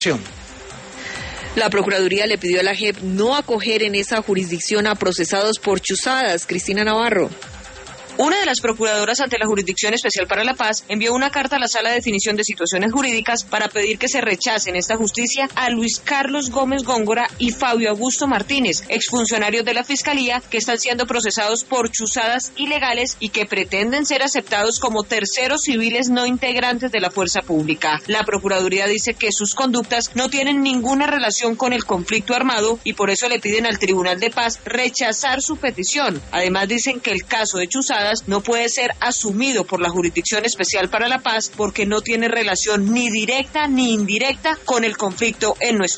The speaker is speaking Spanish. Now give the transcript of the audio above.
La Procuraduría le pidió a la JEP no acoger en esa jurisdicción a procesados por chuzadas. Cristina Navarro. Una de las procuradoras ante la Jurisdicción Especial para la Paz envió una carta a la Sala de Definición de Situaciones Jurídicas para pedir que se rechace en esta justicia a Luis Carlos Gómez Góngora y Fabio Augusto Martínez, exfuncionarios de la Fiscalía que están siendo procesados por chuzadas ilegales y que pretenden ser aceptados como terceros civiles no integrantes de la fuerza pública. La Procuraduría dice que sus conductas no tienen ninguna relación con el conflicto armado y por eso le piden al Tribunal de Paz rechazar su petición. Además dicen que el caso de chuzadas no puede ser asumido por la Jurisdicción Especial para la Paz porque no tiene relación ni directa ni indirecta con el conflicto en nuestro